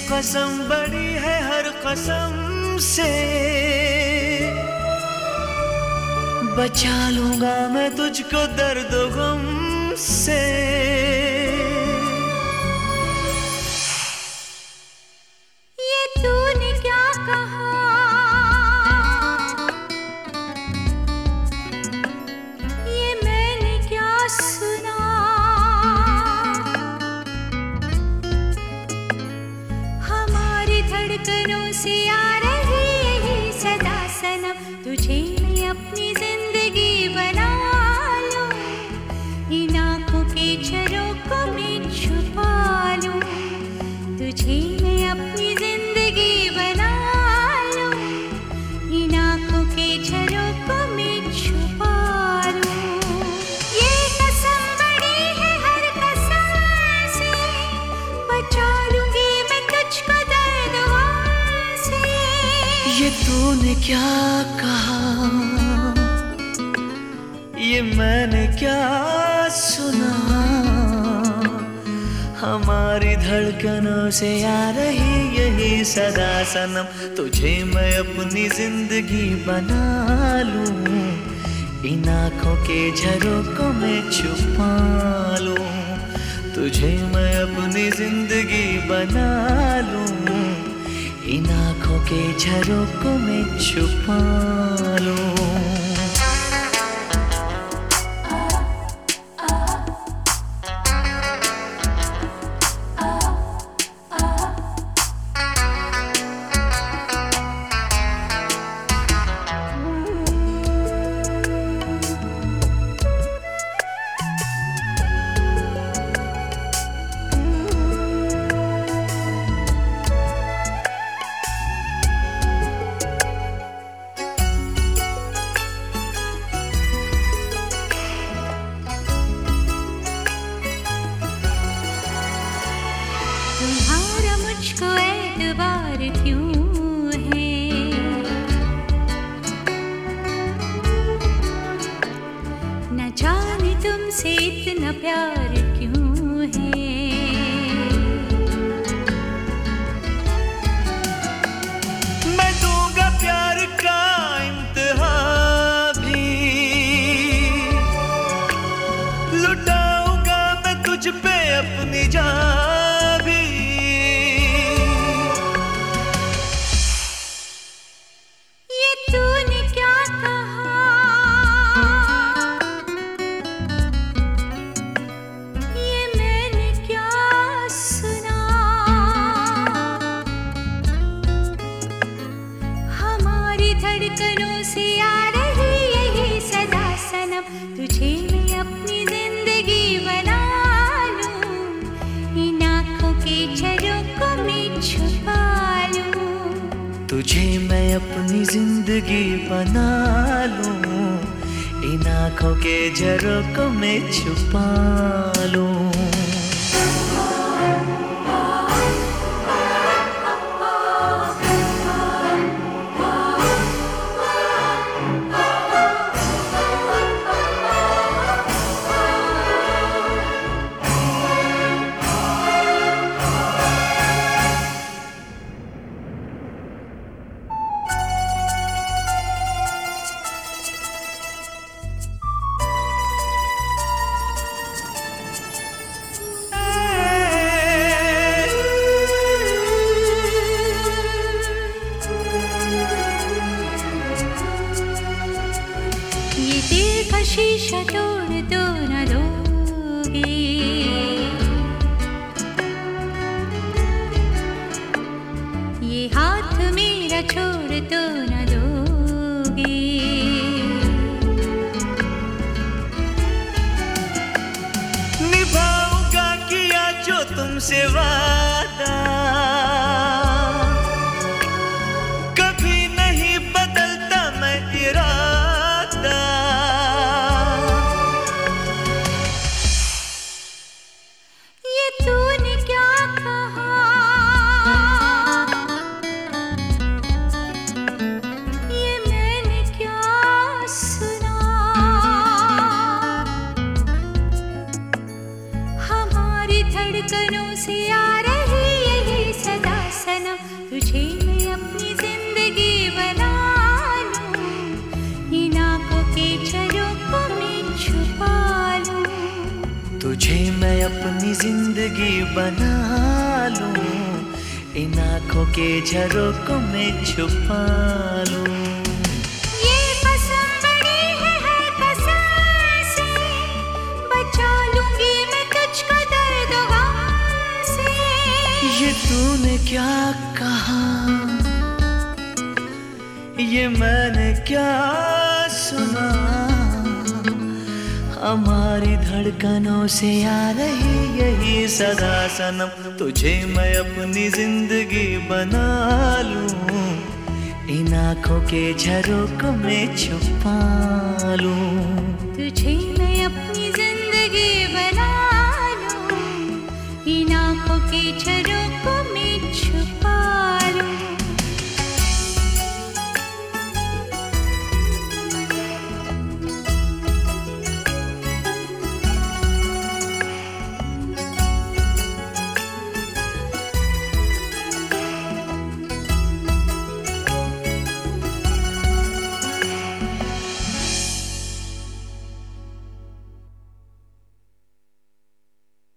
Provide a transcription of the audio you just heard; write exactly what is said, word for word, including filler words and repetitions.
कसम बड़ी है हर कसम से, बचा लूंगा मैं तुझको दर्द गम से। ये तूने क्या कहा, ये मैंने क्या सुना, हमारी धड़कनों से आ रही यही सदा सनम, तुझे मैं अपनी जिंदगी बना लूं, इन आँखों के झरोखों में छुपा लूं, तुझे मैं अपनी जिंदगी बना लूं, इन आँखों के झरोखों में छुपा लूं। ये कसम बड़ी है हर कसम से, बचा लूंगी मैं तुझको दर्द से। ये तूने क्या कहा, ये मैंने क्या सुना, हमारी धड़कनों से आ रही यही सदा सनम, तुझे मैं अपनी जिंदगी बना लूं, इन आँखों के झरोखों में छुपा लूं, तुझे मैं अपनी जिंदगी बना लूं, इन आँखों के झरोखों में छुपा लूं। तुम्हारा मुझको एतबार क्यों है, न जाने तुमसे इतना प्यार क्यों है। मैं दूंगा प्यार का इम्तिहा भी, लुटाऊंगा मैं तुझ पे अपनी जान। धड़कनों से आ रही यही सदा सनम, तुझे मैं अपनी जिंदगी बना लूं, इन आँखों के झरोखों में छुपा लूं, तुझे मैं अपनी जिंदगी बना लूं, इन आँखों के झरोखों में छुपा लूं। ये दिल का शीशा तोड़ दो न दोगे, ये हाथ मेरा छोड़ दो न दोगे, निभाऊंगा किया जो तुमसे वादा, कभी नहीं बदलता मैं इरादा। ये तूने क्या कहा, ये मैंने क्या सुना, हमारी धड़कनों से आ तुझे मैं अपनी जिंदगी बना लूं, इन आँखों के झरोकों में छुपा लूं। ये कसम बड़ी है हर कसम से, बचा लूंगी मैं तुझको दर्द गम से। ये तूने क्या कहा, ये मैंने क्या सुना, हमारी धड़कनों से आ रही यही सदा सनम। तुझे मैं अपनी जिंदगी बना लूं, इन आँखों के झरोकों में छुपा लूं।